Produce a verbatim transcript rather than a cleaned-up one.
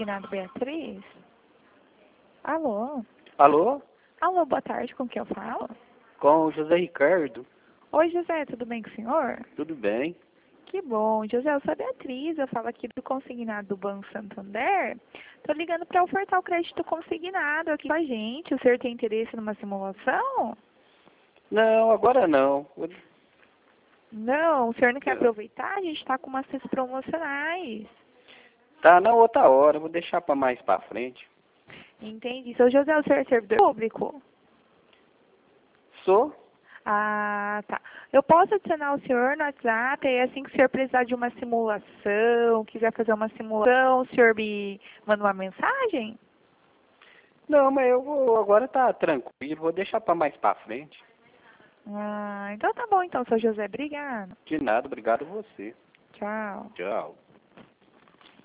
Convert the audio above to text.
Consignado Beatriz? Alô? Alô? Alô, boa tarde, com quem eu falo? Com o José Ricardo. Oi, José, tudo bem com o senhor? Tudo bem? Que bom. José, eu sou a Beatriz, eu falo aqui do Consignado do Banco Santander. Tô ligando para ofertar o crédito consignado aqui com a gente. O senhor tem interesse numa simulação? Não, agora não. Não, o senhor não quer aproveitar? A gente está com umas cestas promocionais. Tá na outra hora, vou deixar para mais para frente. Entendi. Seu José, o senhor é servidor público? Sou? Ah, tá. Eu posso adicionar o senhor no WhatsApp, aí assim que o senhor precisar de uma simulação, quiser fazer uma simulação, o senhor me manda uma mensagem? Não, mas eu vou, agora tá tranquilo, vou deixar para mais para frente. Ah, então tá bom então, seu José. Obrigado. De nada, obrigado a você. Tchau. Tchau.